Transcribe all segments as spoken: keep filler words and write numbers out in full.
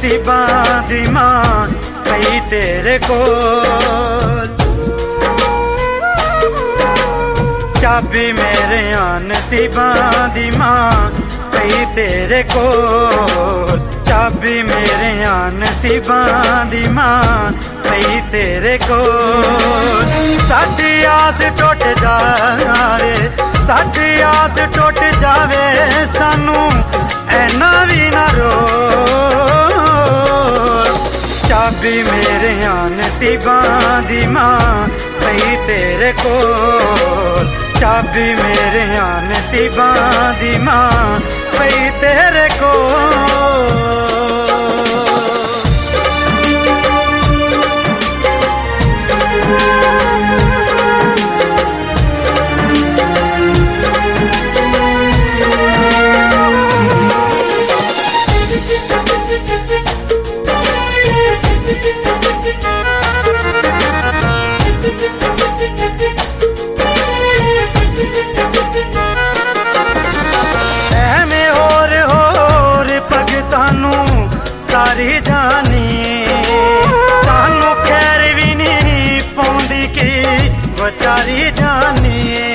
नसीबां दी मां पई तेरे कोल। चाबी मेरे नसीबां दी मां पई तेरे कोल। चाबी मेरे नसीबां दी मां पई तेरे कोल। साडी आस टुट जावे, साडी आस टुट जावे, सानू ऐना भी ना रो। चाबी मेरे नसीबां दी मां पई तेरे कोल। चाबी मेरे नसीबां दी मां पई तेरे कोल। ऐवें होर होर भगतां नू तारी जानी, सानू खैर भी नहीं पौंदी कि बचारी जानी।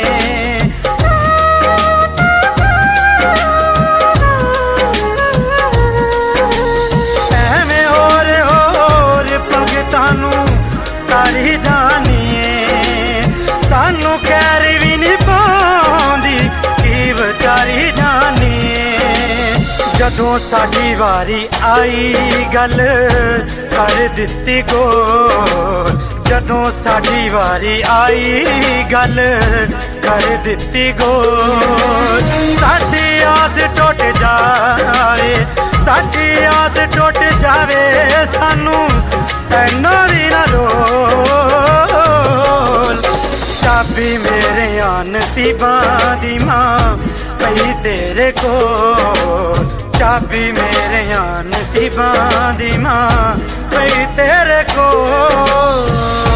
ऐवें होर होर भगतां नू तारी जानी, सानू खैर भी नहीं पौंदी कि बचारी जानी। जदों साडी वारी आई गल कर दित्ती गोल। जदों साडी वारी आई गल कर दित्ती गोल। साडी आस टुट जावे, साडी आस टुट जावे, सानू ऐना भी ना रोल। चाबी मेरे नसीबां दी मां पई तेरे कोल। चाबी मेरे नसीबां दी मां पई तेरे कोल।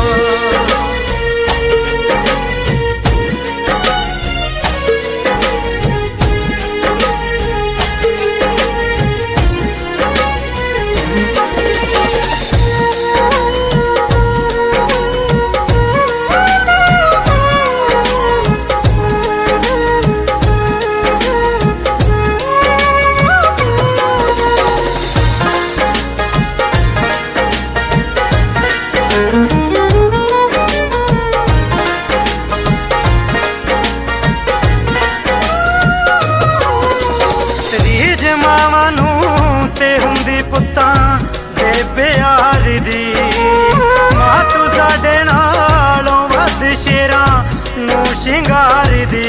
रीज मावां नू ते हुंदी पुत्तां दे प्यार दी, मां तू साडे नालों वध शेरां नू शिंगार दी।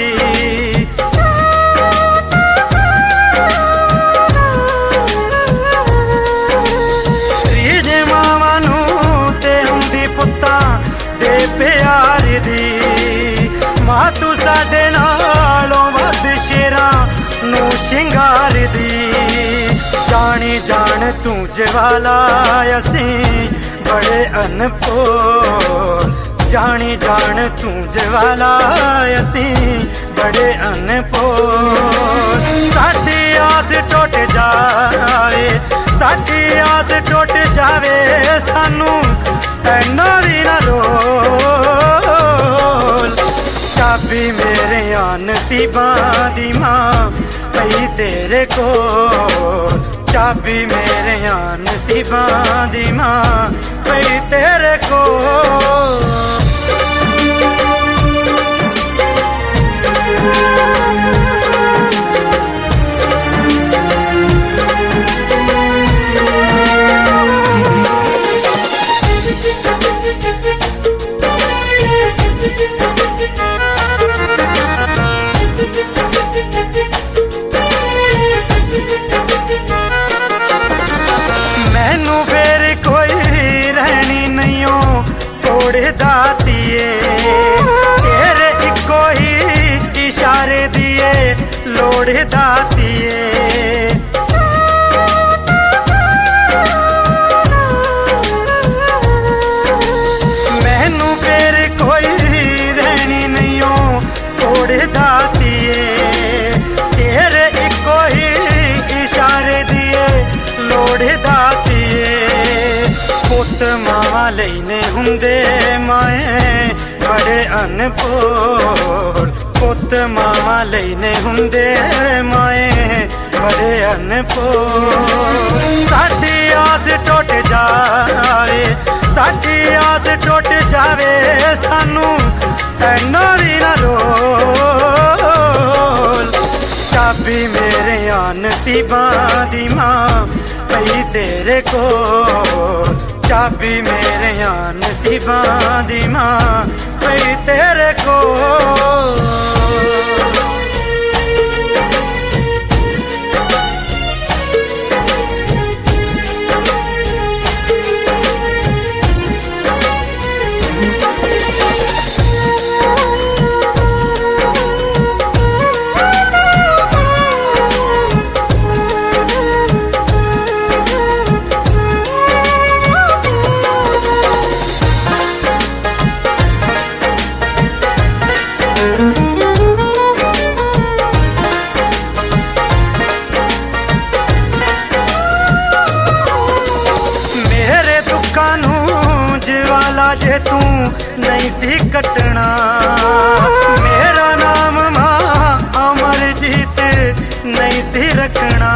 रीज मावां नू ते हुंदी पुत्तां दे प्यार दी, मां तू साडे नालों वध शेरां नू शिंगार दी। जानी जान तू जवाला असीं बड़े अनभोल। जानी जान तू जवाला असीं बड़े अनभोल। साडी आस टुट जावे, साडी आस टुट जावे, सानू ऐना भी ना रोल। चाबी मेरे नसीबां दी मां पई तेरे कोल। चाबी मेरे नसीबां दी मां पई तेरे कोल। मैनू फिर कोई रहनी नहीं हो तोड़ दातिए, तेरे इको ही इशारे दिए लोड़ दातिए। मैनू फिर कोई रहनी नहीं हो तोड़ दातिए, तेरे इको ही इशारे दिए लोड़ दाती। अनभोल पुत मावा लई ने हुंदे माए बड़े अनभोल साडी आस टुट जावे साडी आस टुट जावे सानू ऐना भी ना रोल चाबी मेरे नसीबां दी मां पई तेरे कोल चाबी मेरे नसीबां दी मां पई तेरे कोल जे तू नहीं सी कटना मेरा नाम मां अमरजीत नहीं सी रखना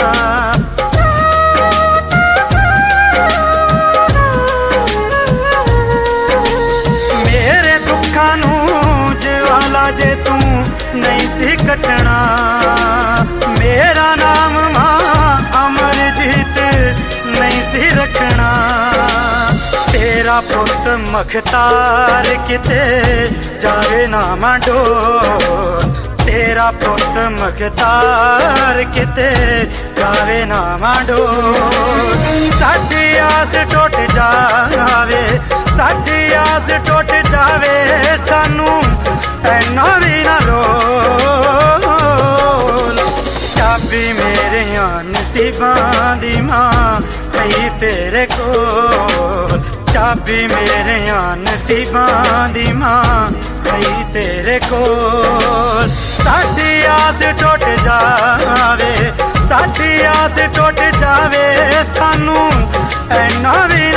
मेरे दुखा नू ज्वाला जे तू नहीं सी कटना मेरा नाम मां अमरजीत नहीं सी रखना तेरा पुत मखतार किते जावे ना मांडो तेरा पुत मखतार किते जावे ना मांडो साडी आस टुट जावे साडी आस टुट जावे सानू ऐना भी ना रोल चाबी मेरे नसीबां दी मां पई तेरे कोल चाबी मेरे नसीबां दी मां पई तेरे कोल साडी आस टुट जावे साडी आस टुट जावे सानू ऐना भी